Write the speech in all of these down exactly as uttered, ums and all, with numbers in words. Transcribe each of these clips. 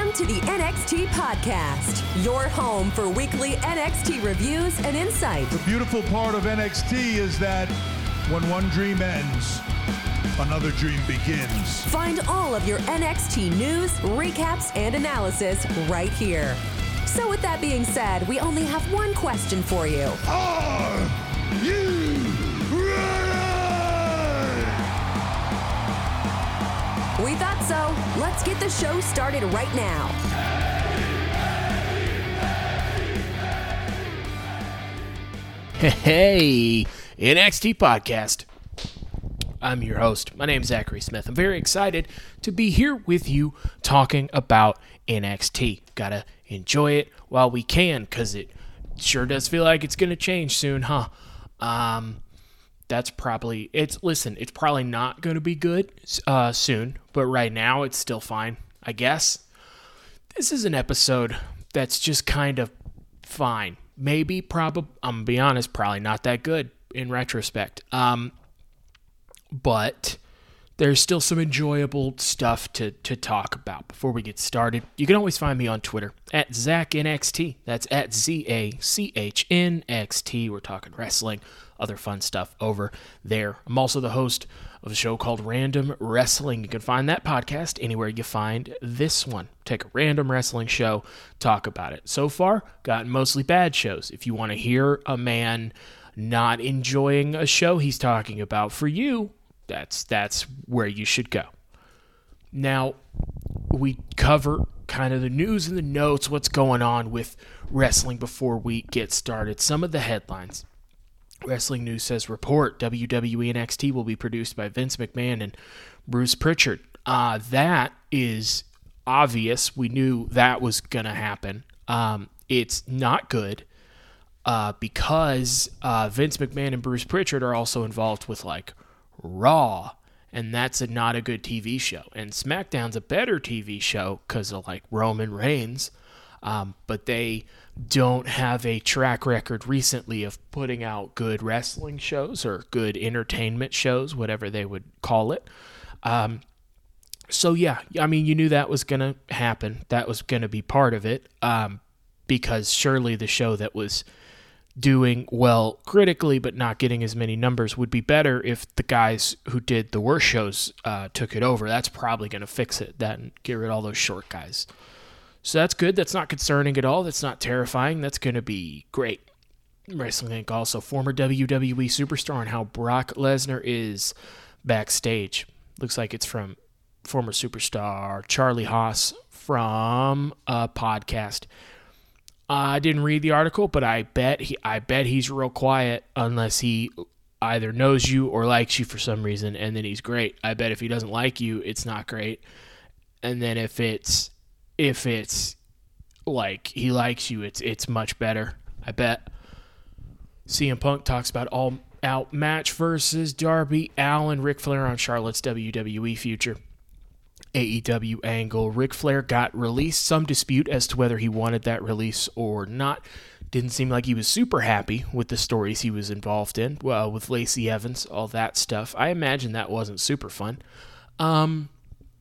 Welcome to the N X T Podcast, your home for weekly N X T reviews and insight. The beautiful part of N X T is that when one dream ends, another dream begins. Find all of your N X T news, recaps, and analysis right here. So with that being said, we only have one question for you. Are you ready? We thought so. Let's get the show started right now. Hey, N X T Podcast. I'm your host. My name's Zachary Smith. I'm very excited to be here with you talking about N X T. Gotta enjoy it while we can, because it sure does feel like it's going to change soon, huh? Um, that's probably, it's, listen, it's probably not going to be good uh, soon, but right now it's still fine, I guess. This is an episode that's just kind of fine. Maybe, probably, I'm going to be honest, probably not that good in retrospect. Um, but there's still some enjoyable stuff to, to talk about before we get started. You can always find me on Twitter at ZachNXT. That's at Z A C H N X T. We're talking wrestling, other fun stuff over there. I'm also the host of a show called Random Wrestling. You can find that podcast anywhere you find this one. Take a random wrestling show, talk about it. So far, gotten mostly bad shows. If you want to hear a man not enjoying a show he's talking about, for you, That's that's where you should go. Now, we cover kind of the news and the notes, what's going on with wrestling before we get started. Some of the headlines. Wrestling News says, report, W W E N X T will be produced by Vince McMahon and Bruce Pritchard. Uh, that is obvious. We knew that was going to happen. Um, it's not good uh, because uh, Vince McMahon and Bruce Pritchard are also involved with, like, Raw, and that's a, not a good T V show. And SmackDown's a better T V show because of, like, Roman Reigns, um, but they don't have a track record recently of putting out good wrestling shows or good entertainment shows, whatever they would call it. Um, so, yeah, I mean, you knew that was going to happen. That was going to be part of it, um, because surely the show that was doing well critically but not getting as many numbers would be better if the guys who did the worst shows uh, took it over. That's probably going to fix it, that and get rid of all those short guys. So that's good. That's not concerning at all. That's not terrifying. That's going to be great. Wrestling Inc also, former W W E superstar, and how Brock Lesnar is backstage. Looks like it's from former superstar Charlie Haas from a podcast. Uh, I didn't read the article, but I bet he, I bet he's real quiet unless he either knows you or likes you for some reason, and then he's great. I bet if he doesn't like you, it's not great. And then if it's if it's like he likes you, it's it's much better. I bet. C M Punk talks about all-out match versus Darby Allin, Ric Flair on Charlotte's W W E future. A E W angle. Ric Flair got released. Some dispute as to whether he wanted that release or not. Didn't seem like he was super happy with the stories he was involved in. Well, with Lacey Evans, all that stuff. I imagine that wasn't super fun. Um,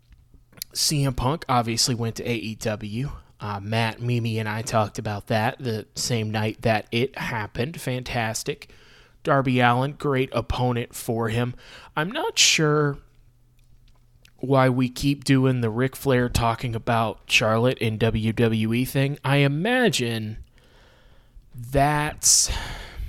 C M Punk obviously went to A E W. Uh, Matt, Mimi, and I talked about that the same night that it happened. Fantastic. Darby Allin, great opponent for him. I'm not sure why we keep doing the Ric Flair talking about Charlotte in W W E thing. I imagine that's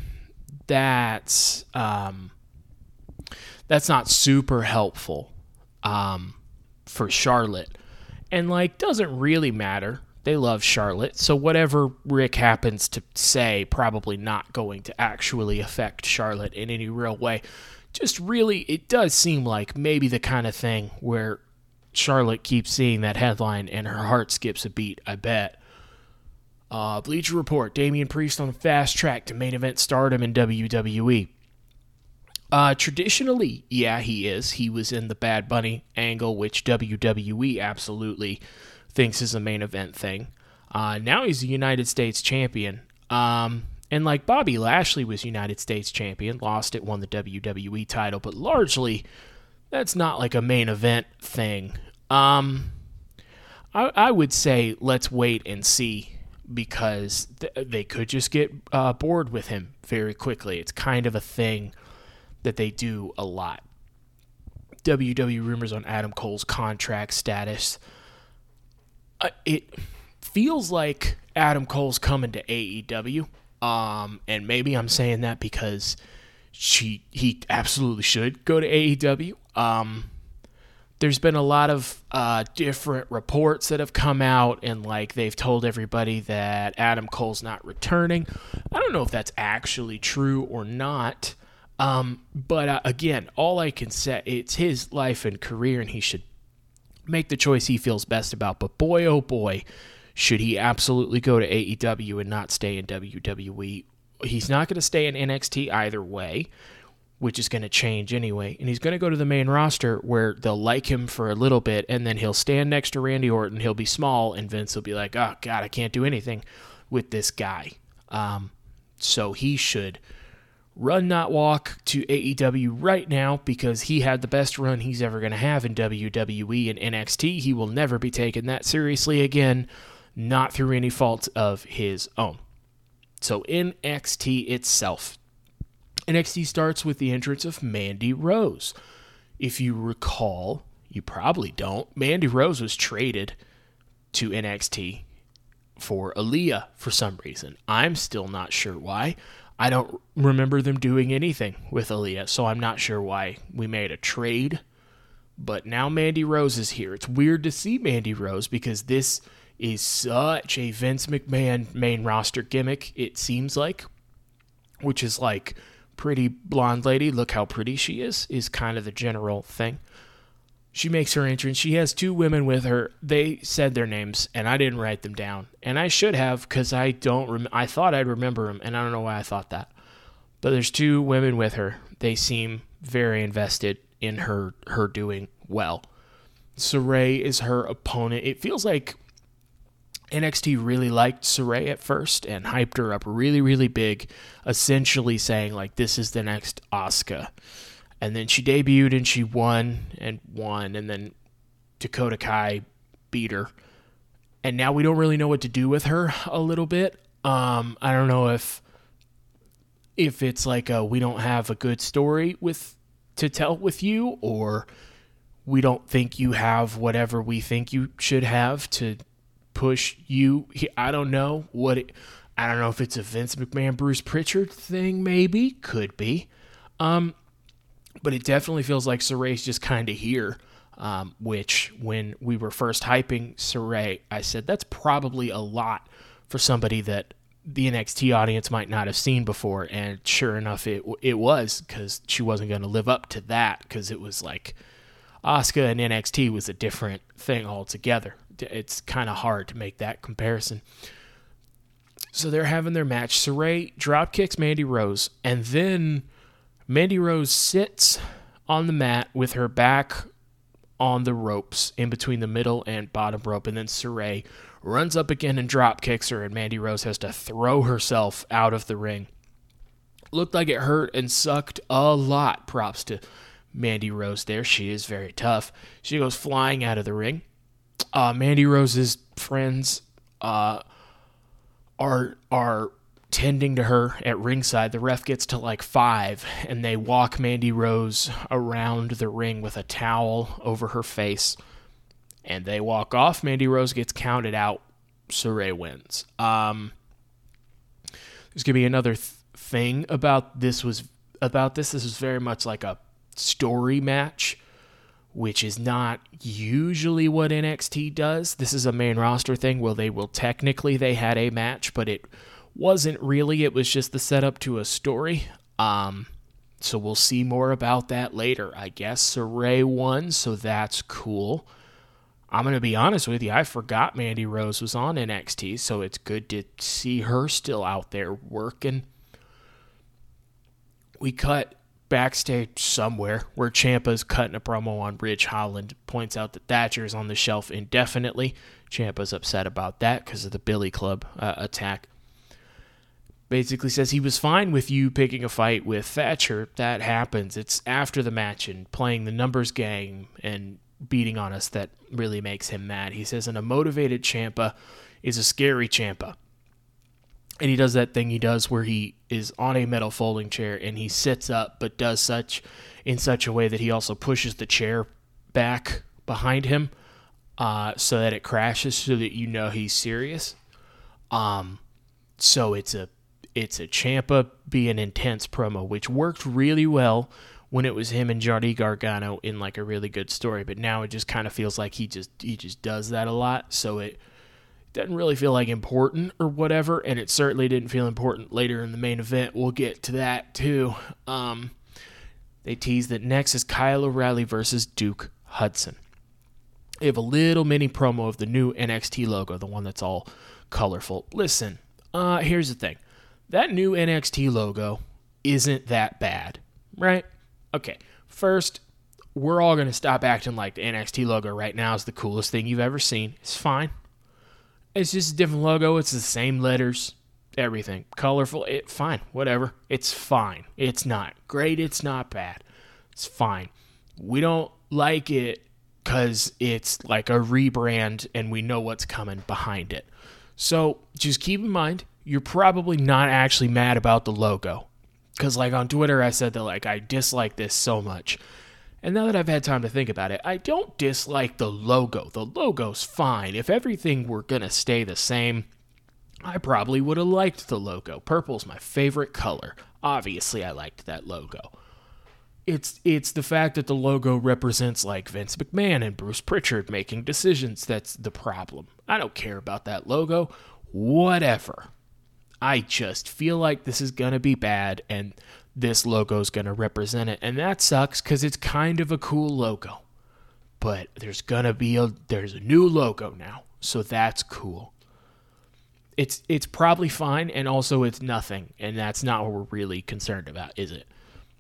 that's um, that's not super helpful um, for Charlotte, and like doesn't really matter. They love Charlotte, so whatever Rick happens to say, probably not going to actually affect Charlotte in any real way. Just really, it does seem like maybe the kind of thing where Charlotte keeps seeing that headline and her heart skips a beat, I bet. Uh, Bleacher Report, Damian Priest on the fast track to main event stardom in W W E. Uh, traditionally, yeah, he is. He was in the Bad Bunny angle, which W W E absolutely thinks is a main event thing. Uh, now he's a United States champion. Um... And like Bobby Lashley was United States champion, lost it, won the W W E title, but largely that's not like a main event thing. Um, I, I would say let's wait and see, because th- they could just get uh, bored with him very quickly. It's kind of a thing that they do a lot. W W E rumors on Adam Cole's contract status. Uh, it feels like Adam Cole's coming to A E W, um, and maybe I'm saying that because she he absolutely should go to A E W. Um, there's been a lot of uh, different reports that have come out, and like they've told everybody that Adam Cole's not returning. I don't know if that's actually true or not. Um, but uh, again, all I can say, it's his life and career, and he should make the choice he feels best about. But boy, oh boy, should he absolutely go to A E W and not stay in W W E. He's not going to stay in N X T either way, which is going to change anyway. And he's going to go to the main roster where they'll like him for a little bit, and then he'll stand next to Randy Orton. He'll be small, and Vince will be like, oh, God, I can't do anything with this guy. Um, so he should run, not walk to A E W right now, because he had the best run he's ever going to have in W W E and N X T. He will never be taken that seriously again, not through any fault of his own. So N X T itself. N X T starts with the entrance of Mandy Rose. If you recall, you probably don't, Mandy Rose was traded to N X T for Aaliyah for some reason. I'm still not sure why. I don't remember them doing anything with Aaliyah, so I'm not sure why we made a trade. But now Mandy Rose is here. It's weird to see Mandy Rose because this is such a Vince McMahon main roster gimmick, it seems like, which is like, pretty blonde lady, look how pretty she is, is kind of the general thing. She makes her entrance. She has two women with her. They said their names, and I didn't write them down. And I should have, because I don't rem- I thought I'd remember them, and I don't know why I thought that. But there's two women with her. They seem very invested in her, her doing well. Saray is her opponent. It feels like N X T really liked Saray at first and hyped her up really, really big, essentially saying, like, this is the next Asuka. And then she debuted and she won and won, and then Dakota Kai beat her. And now we don't really know what to do with her a little bit. Um, I don't know if if it's like a, we don't have a good story with to tell with you, or we don't think you have whatever we think you should have to push you. I don't know what it, I don't know if it's a Vince McMahon, Bruce Pritchard thing, maybe, could be. Um, but it definitely feels like Saray's just kind of here, um, which when we were first hyping Saray, I said that's probably a lot for somebody that the N X T audience might not have seen before. And sure enough, it it was, because she wasn't going to live up to that, because it was like Asuka and N X T was a different thing altogether. It's kind of hard to make that comparison. So they're having their match. Saray drop kicks Mandy Rose, and then Mandy Rose sits on the mat with her back on the ropes in between the middle and bottom rope, and then Saray runs up again and drop kicks her, and Mandy Rose has to throw herself out of the ring. Looked like it hurt and sucked a lot. Props to Mandy Rose there. She is very tough. She goes flying out of the ring. Uh, Mandy Rose's friends uh, are are tending to her at ringside. The ref gets to like five, and they walk Mandy Rose around the ring with a towel over her face, and they walk off. Mandy Rose gets counted out. Saray wins. Um, there's gonna be another th- thing about this. Was about this. This is very much like a story match, which is not usually what N X T does. This is a main roster thing. Well, they will technically, they had a match, but it wasn't really. It was just the setup to a story. Um, so we'll see more about that later, I guess. Saray won, so that's cool. I'm going to be honest with you, I forgot Mandy Rose was on N X T, so it's good to see her still out there working. We cut backstage somewhere where Ciampa's cutting a promo on Ridge Holland, points out that Thatcher is on the shelf indefinitely. Ciampa's upset about that because of the Billy Club uh, attack. Basically says he was fine with you picking a fight with Thatcher. That happens. It's after the match and playing the numbers game, and beating on us that really makes him mad. He says, and a motivated Ciampa is a scary Ciampa. And he does that thing he does where he is on a metal folding chair and he sits up, but does such in such a way that he also pushes the chair back behind him uh, so that it crashes so that you know he's serious. Um, so it's a it's a Ciampa being intense promo, which worked really well when it was him and Johnny Gargano in like a really good story, but now it just kind of feels like he just he just does that a lot, so it doesn't really feel like important or whatever, and it certainly didn't feel important later in the main event. We'll get to that too. Um, they tease that next is Kyle O'Reilly versus Duke Hudson. They have a little mini promo of the new N X T logo, the one that's all colorful. Listen, uh, here's the thing. That new N X T logo isn't that bad, right? Okay, first, we're all going to stop acting like the N X T logo right now is the coolest thing you've ever seen. It's fine. It's just a different logo. It's the same letters, everything. Colorful, it fine, whatever. It's fine. It's not great. It's not bad. It's fine. We don't like it because it's like a rebrand and we know what's coming behind it. So just keep in mind, you're probably not actually mad about the logo. Because, like, on Twitter, I said that, like, I dislike this so much. And now that I've had time to think about it, I don't dislike the logo. The logo's fine. If everything were going to stay the same, I probably would have liked the logo. Purple's my favorite color. Obviously, I liked that logo. It's it's the fact that the logo represents, like, Vince McMahon and Bruce Pritchard making decisions that's the problem. I don't care about that logo. Whatever. I just feel like this is going to be bad, and this logo is going to represent it. And that sucks because it's kind of a cool logo. But there's going to be a there's a new logo now, so that's cool. It's it's probably fine, and also it's nothing, and that's not what we're really concerned about, is it?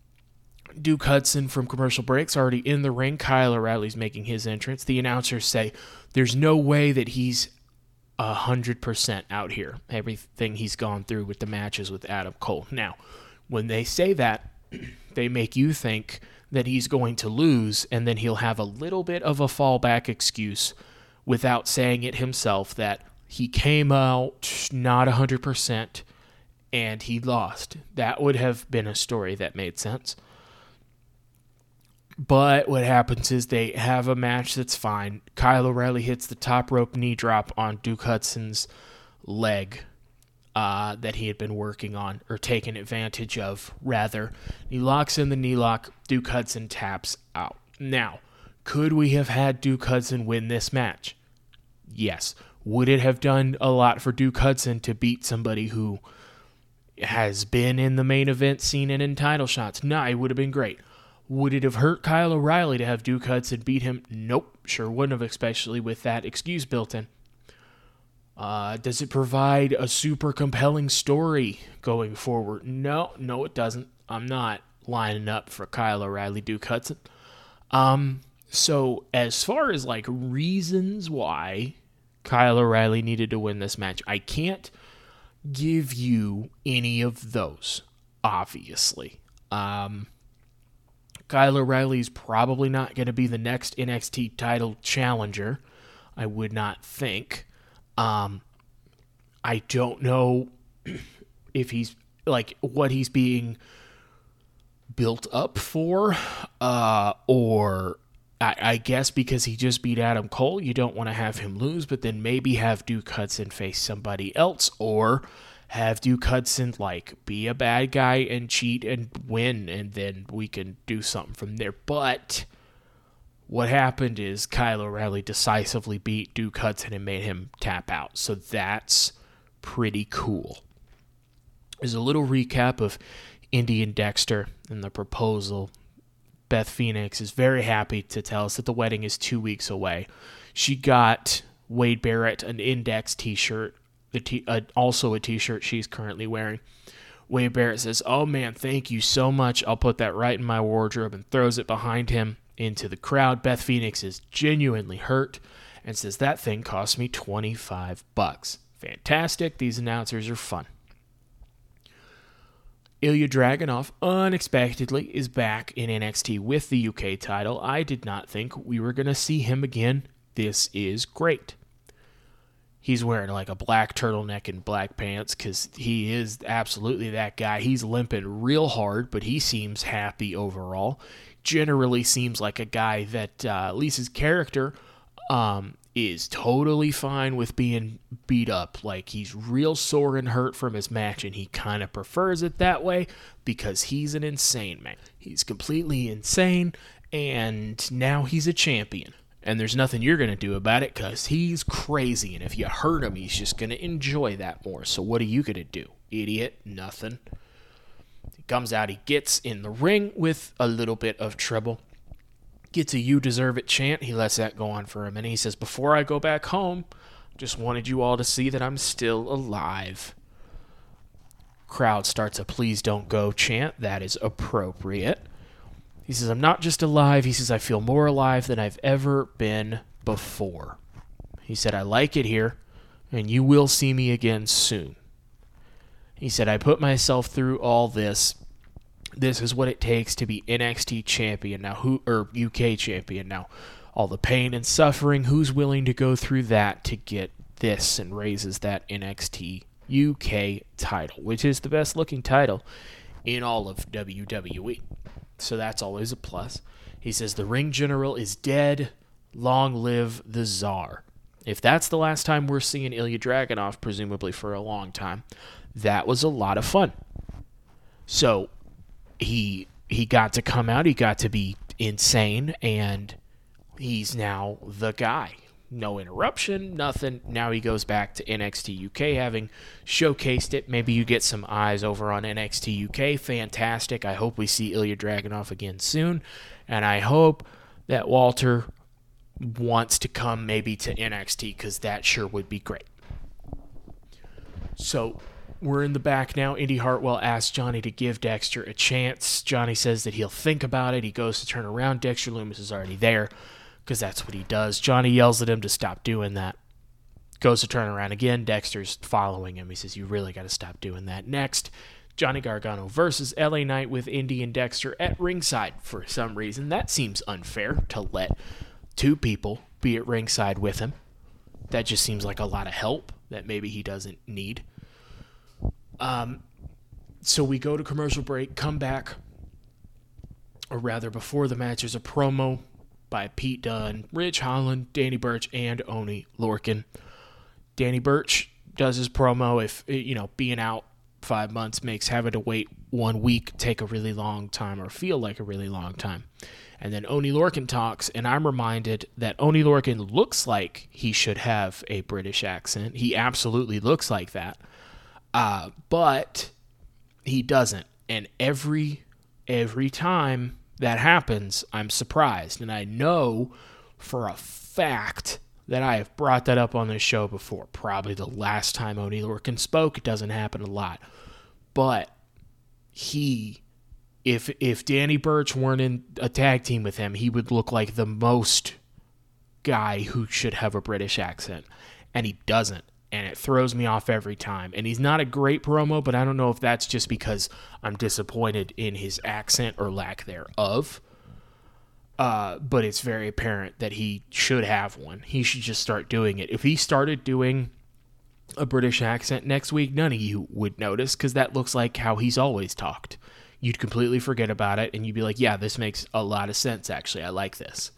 Duke Hudson from commercial breaks already in the ring. Kyle O'Reilly's making his entrance. The announcers say there's no way that he's A hundred percent out here. Everything he's gone through with the matches with Adam Cole. Now, when they say that, they make you think that he's going to lose, and then he'll have a little bit of a fallback excuse without saying it himself that he came out not a hundred percent and he lost. That would have been a story that made sense. But what happens is they have a match that's fine. Kyle O'Reilly hits the top rope knee drop on Duke Hudson's leg uh, that he had been working on, or taking advantage of, rather. He locks in the knee lock. Duke Hudson taps out. Now, could we have had Duke Hudson win this match? Yes. Would it have done a lot for Duke Hudson to beat somebody who has been in the main event scene and in title shots? No, it would have been great. Would it have hurt Kyle O'Reilly to have Duke Hudson beat him? Nope, sure wouldn't have, especially with that excuse built in. Uh, does it provide a super compelling story going forward? No, no it doesn't. I'm not lining up for Kyle O'Reilly, Duke Hudson. Um, so as far as like reasons why Kyle O'Reilly needed to win this match, I can't give you any of those, obviously. Um... Kyle O'Reilly is probably not going to be the next N X T title challenger, I would not think. Um, I don't know if he's, like, what he's being built up for, uh, or I, I guess because he just beat Adam Cole, you don't want to have him lose, but then maybe have Duke Hudson face somebody else, or have Duke Hudson, like, be a bad guy and cheat and win, and then we can do something from there. But what happened is Kyle O'Reilly decisively beat Duke Hudson and made him tap out. So that's pretty cool. There's a little recap of Indy and Dexter and the proposal. Beth Phoenix is very happy to tell us that the wedding is two weeks away. She got Wade Barrett an Index t-shirt. The t- uh, also a t-shirt she's currently wearing. Wade Barrett says, "Oh man, thank you so much. I'll put that right in my wardrobe," and throws it behind him into the crowd. Beth Phoenix is genuinely hurt and says, "That thing cost me twenty-five bucks. Fantastic. These announcers are fun. Ilya Dragunov unexpectedly is back in N X T with the U K title. I did not think we were going to see him again. This is great. He's wearing like a black turtleneck and black pants because he is absolutely that guy. He's limping real hard, but he seems happy overall. Generally seems like a guy that, uh, at least his character, um, is totally fine with being beat up. Like, he's real sore and hurt from his match, and he kind of prefers it that way because he's an insane man. He's completely insane, and now he's a champion. And there's nothing you're going to do about it because he's crazy, and if you hurt him, he's just going to enjoy that more. So what are you going to do? Idiot. Nothing. He comes out, he gets in the ring with a little bit of trouble. Gets a "you deserve it" chant. He lets that go on for a minute. He says, "Before I go back home, just wanted you all to see that I'm still alive." Crowd starts a "please don't go" chant. That is appropriate. He says, "I'm not just alive." He says, "I feel more alive than I've ever been before." He said, "I like it here, and you will see me again soon." He said, "I put myself through all this. This is what it takes to be N X T champion now, who or U K champion now. All the pain and suffering, who's willing to go through that to get this?" And raises that N X T U K title, which is the best looking title in all of W W E. So that's always a plus. He says, "The ring general is dead. Long live the Tsar." If that's the last time we're seeing Ilya Dragunov, presumably for a long time, that was a lot of fun. So he he got to come out, he got to be insane, and he's now the guy. No interruption, nothing. Now he goes back to N X T U K, having showcased it. Maybe you get some eyes over on N X T U K. Fantastic. I hope we see Ilya Dragunov again soon, and I hope that Walter wants to come maybe to N X T, because that sure would be great. So we're in the back now. Indy Hartwell asks Johnny to give Dexter a chance. Johnny says that he'll think about it. He goes to turn around. Dexter Lumis is already there, because that's what he does. Johnny yells at him to stop doing that. Goes to turn around again. Dexter's following him. He says, "You really got to stop doing that." Next, Johnny Gargano versus L A Knight with Indy and Dexter at ringside for some reason. That seems unfair to let two people be at ringside with him. That just seems like a lot of help that maybe he doesn't need. Um, so we go to commercial break, come back, or rather before the match, there's a promo by Pete Dunne, Ridge Holland, Danny Burch, and Oney Lorcan. Danny Burch does his promo. If, you know, being out five months makes having to wait one week take a really long time or feel like a really long time. And then Oney Lorcan talks, and I'm reminded that Oney Lorcan looks like he should have a British accent. He absolutely looks like that. Uh, but he doesn't. And every every time that happens, I'm surprised. And I know for a fact that I have brought that up on this show before. Probably the last time Oney Lorcan spoke. It doesn't happen a lot. But he, if if Danny Burch weren't in a tag team with him, he would look like the most guy who should have a British accent. And he doesn't. And it throws me off every time. And he's not a great promo, but I don't know if that's just because I'm disappointed in his accent or lack thereof. Uh, but it's very apparent that he should have one. He should just start doing it. If he started doing a British accent next week, none of you would notice, because that looks like how he's always talked. You'd completely forget about it, and you'd be like, yeah, this makes a lot of sense, actually. I like this.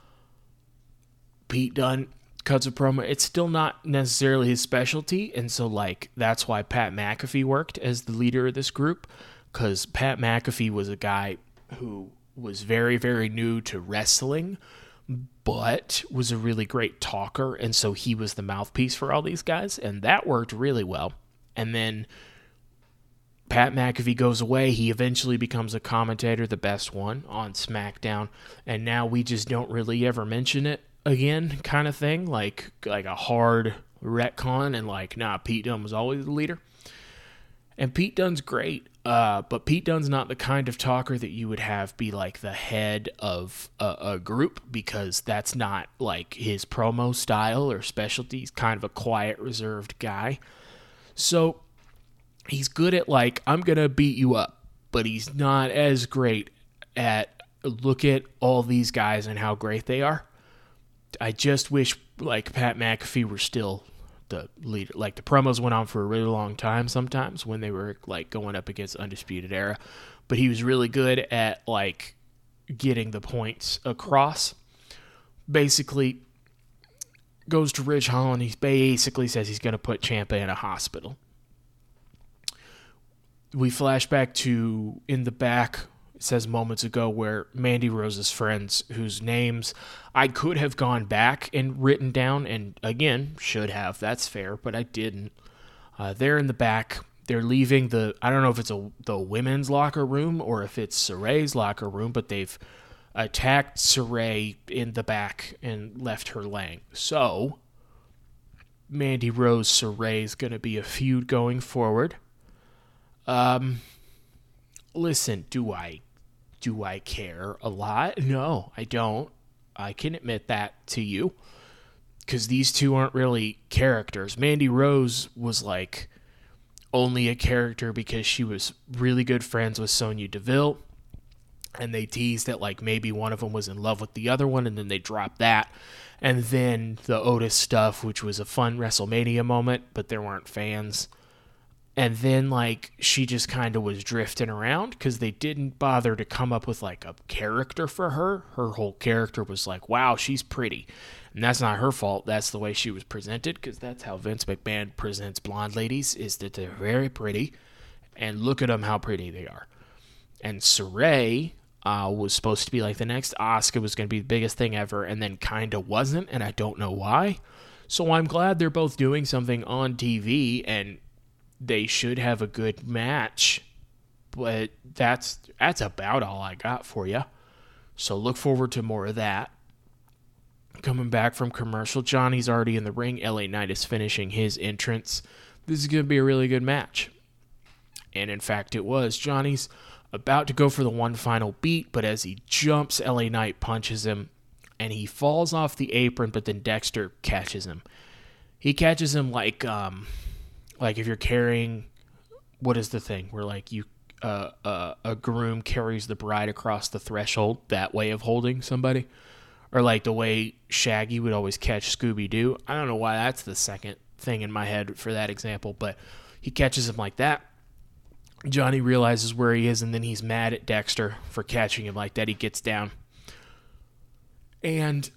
Pete Dunne cuts a promo. It's still not necessarily his specialty, and so like that's why Pat McAfee worked as the leader of this group, because Pat McAfee was a guy who was very, very new to wrestling, but was a really great talker, and so he was the mouthpiece for all these guys, and that worked really well. And then Pat McAfee goes away. He eventually becomes a commentator, the best one, on SmackDown, and now we just don't really ever mention it again, kind of thing, like like a hard retcon, and like, nah, Pete Dunne was always the leader. And Pete Dunne's great, uh, but Pete Dunne's not the kind of talker that you would have be like the head of a, a group, because that's not like his promo style or specialty. He's kind of a quiet, reserved guy. So he's good at, like, I'm going to beat you up, but he's not as great at, look at all these guys and how great they are. I just wish, like, Pat McAfee were still the leader. Like, the promos went on for a really long time sometimes when they were, like, going up against Undisputed Era, but he was really good at, like, getting the points across. Basically, goes to Ridge Holland. He basically says he's going to put Ciampa in a hospital. We flash back to in the back, it says moments ago, where Mandy Rose's friends, whose names I could have gone back and written down, and again, should have, that's fair, but I didn't. Uh, they're in the back. They're leaving the, I don't know if it's a the women's locker room or if it's Saray's locker room, but they've attacked Saray in the back and left her laying. So, Mandy Rose Saray is going to be a feud going forward. Um, listen, do I, do I care a lot? No, I don't. I can admit that to you, because these two aren't really characters. Mandy Rose was like only a character because she was really good friends with Sonya Deville, and they teased that like maybe one of them was in love with the other one, and then they dropped that. And then the Otis stuff, which was a fun WrestleMania moment, but there weren't fans. And then, like, she just kind of was drifting around because they didn't bother to come up with, like, a character for her. Her whole character was like, wow, she's pretty. And that's not her fault. That's the way she was presented, because that's how Vince McMahon presents blonde ladies, is that they're very pretty. And look at them, how pretty they are. And Saray uh, was supposed to be, like, the next Asuka, was going to be the biggest thing ever, and then kind of wasn't, and I don't know why. So I'm glad they're both doing something on T V, and they should have a good match, but that's that's about all I got for you. So look forward to more of that. Coming back from commercial, Johnny's already in the ring. L A Knight is finishing his entrance. This is going to be a really good match. And in fact, it was. Johnny's about to go for the one final beat, but as he jumps, L A Knight punches him, and he falls off the apron, but then Dexter catches him. He catches him like... um. Like if you're carrying, what is the thing where like you, uh, uh, a groom carries the bride across the threshold, that way of holding somebody, or like the way Shaggy would always catch Scooby-Doo. I don't know why that's the second thing in my head for that example, but he catches him like that. Johnny realizes where he is, and then he's mad at Dexter for catching him like that. He gets down, and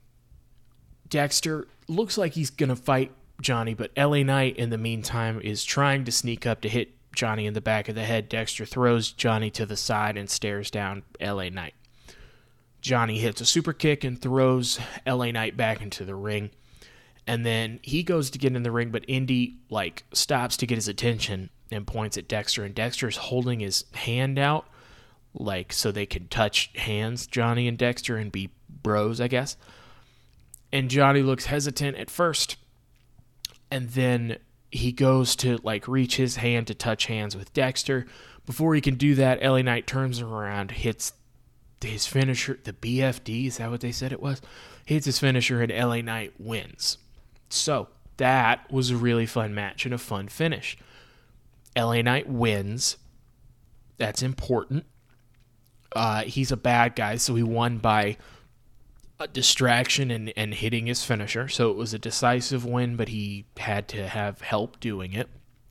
Dexter looks like he's gonna fight Johnny, but L A Knight in the meantime is trying to sneak up to hit Johnny in the back of the head. Dexter throws Johnny to the side and stares down L A Knight. Johnny hits a super kick and throws L A Knight back into the ring, and then he goes to get in the ring, but Indy like stops to get his attention and points at Dexter, and Dexter's holding his hand out like so they can touch hands, Johnny and Dexter, and be bros, I guess. And Johnny looks hesitant at first, and then he goes to like reach his hand to touch hands with Dexter. Before he can do that, L A Knight turns him around, hits his finisher, the B F D, is that what they said it was? Hits his finisher, and L A Knight wins. So that was a really fun match and a fun finish. L A Knight wins. That's important. Uh, he's a bad guy, so he won by a distraction and, and hitting his finisher. So it was a decisive win, but he had to have help doing it.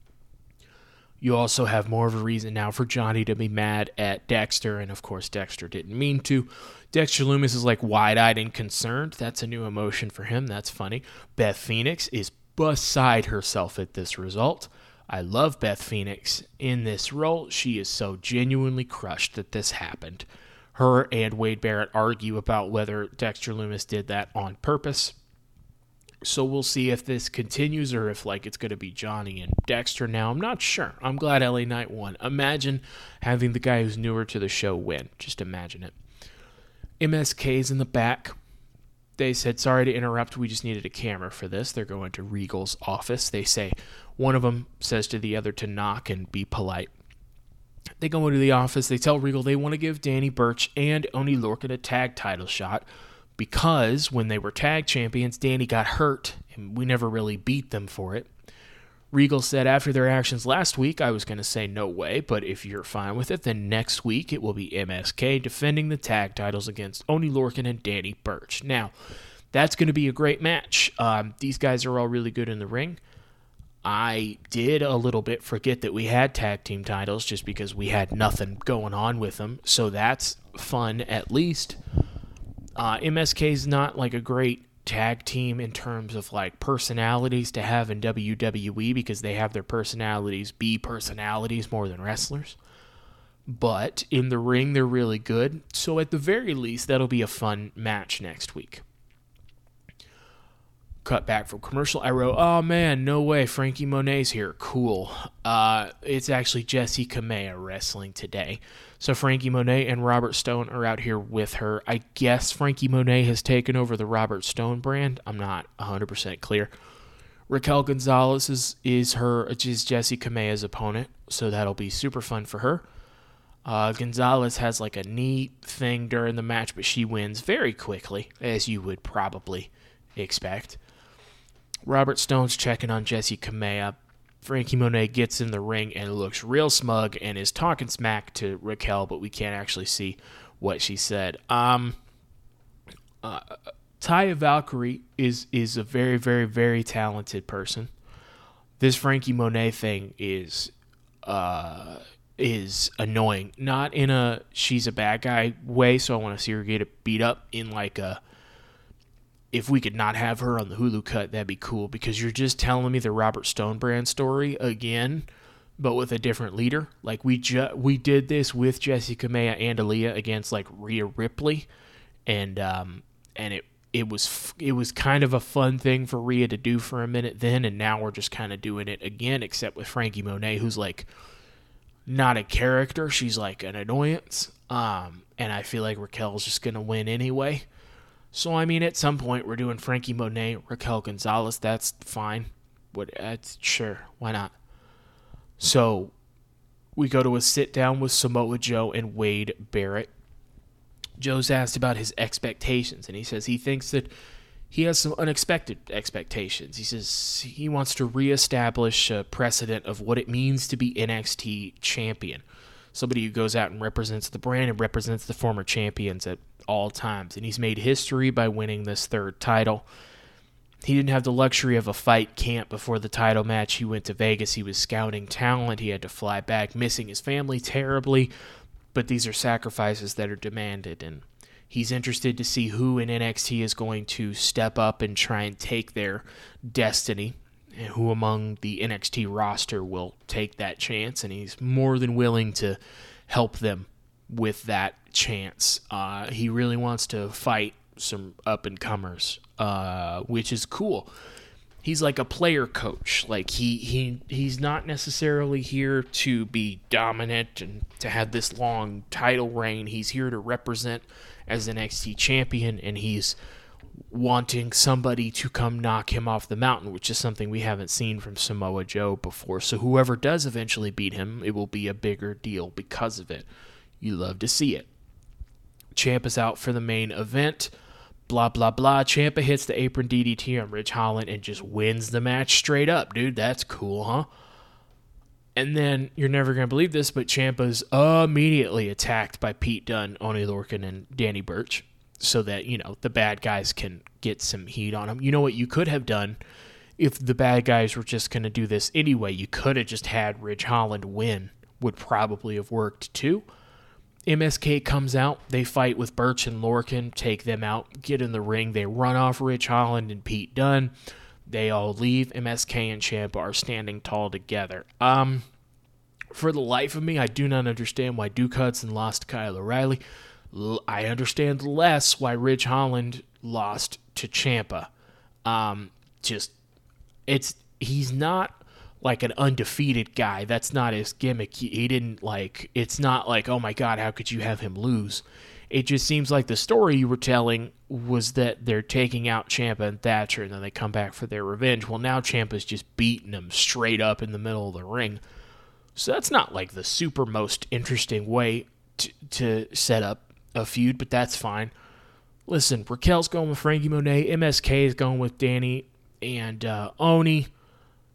You also have more of a reason now for Johnny to be mad at Dexter, and of course Dexter didn't mean to. Dexter Lumis is like wide-eyed and concerned. That's a new emotion for him. That's funny. Beth Phoenix is beside herself at this result. I love Beth Phoenix in this role. She is so genuinely crushed that this happened. Her and Wade Barrett argue about whether Dexter Lumis did that on purpose. So we'll see if this continues or if like it's going to be Johnny and Dexter now. I'm not sure. I'm glad L A Knight won. Imagine having the guy who's newer to the show win. Just imagine it. M S K's in the back. They said, sorry to interrupt. We just needed a camera for this. They're going to Regal's office. They say, one of them says to the other to knock and be polite. They go into the office. They tell Regal they want to give Danny Burch and Oney Lorcan a tag title shot because when they were tag champions, Danny got hurt and we never really beat them for it. Regal said after their actions last week, I was going to say no way, but if you're fine with it, then next week it will be M S K defending the tag titles against Oney Lorcan and Danny Burch. Now, that's going to be a great match. Um, these guys are all really good in the ring. I did a little bit forget that we had tag team titles just because we had nothing going on with them, so that's fun at least. Uh, M S K is not like a great tag team in terms of like personalities to have in W W E because they have their personalities be personalities more than wrestlers. But in the ring, they're really good. So at the very least, that'll be a fun match next week. Cut back from commercial. I wrote, oh man, no way, Frankie Monet's here. Cool. Uh, it's actually Jessi Kamea wrestling today. So Frankie Monet and Robert Stone are out here with her. I guess Frankie Monet has taken over the Robert Stone brand. I'm not one hundred percent clear. Raquel Gonzalez is, is her is Jessi Kamea's opponent, so that'll be super fun for her. Uh, Gonzalez has like a knee thing during the match, but she wins very quickly, as you would probably expect. Robert Stone's checking on Jessi Kamea. Frankie Monet gets in the ring and looks real smug and is talking smack to Raquel, but we can't actually see what she said. Um, uh, Taya Valkyrie is is a very, very, very talented person. This Frankie Monet thing is uh, is annoying. Not in a she's a bad guy way, so I want to see her get beat up in like a, if we could not have her on the Hulu cut, that'd be cool, because you're just telling me the Robert Stone brand story again, but with a different leader. Like, we ju- we did this with Jessi Kamea and Aaliyah against, like, Rhea Ripley, and um, and it it was f- it was kind of a fun thing for Rhea to do for a minute then, and now we're just kind of doing it again, except with Frankie Monet, who's, like, not a character. She's, like, an annoyance, um, and I feel like Raquel's just going to win anyway. So, I mean, at some point, we're doing Frankie Monet, Raquel Gonzalez. That's fine. What? That's, sure, why not? So, we go to a sit-down with Samoa Joe and Wade Barrett. Joe's asked about his expectations, and he says he thinks that he has some unexpected expectations. He says he wants to reestablish a precedent of what it means to be N X T champion. Somebody who goes out and represents the brand and represents the former champions at all times. And he's made history by winning this third title. He didn't have the luxury of a fight camp before the title match. He went to Vegas. He was scouting talent. He had to fly back, missing his family terribly. But these are sacrifices that are demanded. And he's interested to see who in N X T is going to step up and try and take their destiny, and who among the N X T roster will take that chance. And he's more than willing to help them with that chance. Uh, he really wants to fight some up-and-comers, uh, which is cool. He's like a player coach. Like, he, he he's not necessarily here to be dominant and to have this long title reign. He's here to represent as an N X T champion, and he's wanting somebody to come knock him off the mountain, which is something we haven't seen from Samoa Joe before. So whoever does eventually beat him, it will be a bigger deal because of it. You love to see it. Ciampa's out for the main event. Blah, blah, blah. Ciampa hits the apron D D T on Ridge Holland and just wins the match straight up. Dude, that's cool, huh? And then, you're never going to believe this, but Ciampa's immediately attacked by Pete Dunne, Oney Lorcan, and Danny Burch, so that, you know, the bad guys can get some heat on him. You know what you could have done if the bad guys were just going to do this anyway? You could have just had Ridge Holland win. Would probably have worked too. M S K comes out, they fight with Burch and Lorcan, take them out, get in the ring, they run off Ridge Holland and Pete Dunne. They all leave. M S K and Ciampa are standing tall together. Um, for the life of me, I do not understand why Duke Hudson lost to Kyle O'Reilly. L- I understand less why Ridge Holland lost to Ciampa. Um, just, it's, he's not like an undefeated guy. That's not his gimmick. He, he didn't like, it's not like, oh my God, how could you have him lose? It just seems like the story you were telling was that they're taking out Ciampa and Thatcher and then they come back for their revenge. Well, now Ciampa's just beating him straight up in the middle of the ring. So that's not like the super most interesting way to, to set up a feud, but that's fine. Listen, Raquel's going with Frankie Monet. M S K is going with Danny and uh, Oney.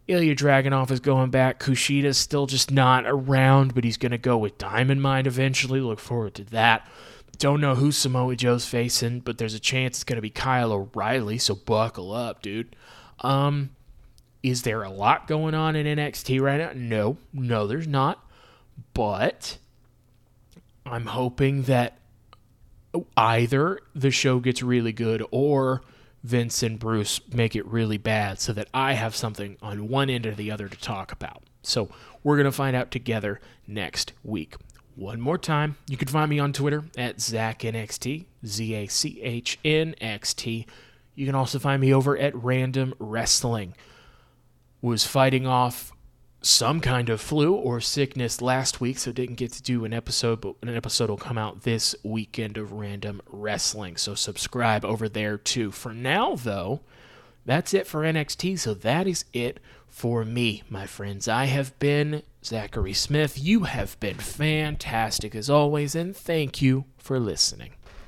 Ilya Dragunov is going back. Kushida's still just not around, but he's going to go with Diamond Mine eventually. Look forward to that. Don't know who Samoa Joe's facing, but there's a chance it's going to be Kyle O'Reilly, so buckle up, dude. Um, is there a lot going on in N X T right now? No, no, there's not. But I'm hoping that either the show gets really good or Vince and Bruce make it really bad so that I have something on one end or the other to talk about. So we're going to find out together next week. One more time, you can find me on Twitter at ZachNXT, Z A C H N X T. You can also find me over at Random Wrestling. Was fighting off some kind of flu or sickness last week, so didn't get to do an episode, but an episode will come out this weekend of Random Wrestling, so subscribe over there too. For now, though, that's it for N X T, so that is it for me, my friends. I have been Zachary Smith. You have been fantastic as always, and thank you for listening.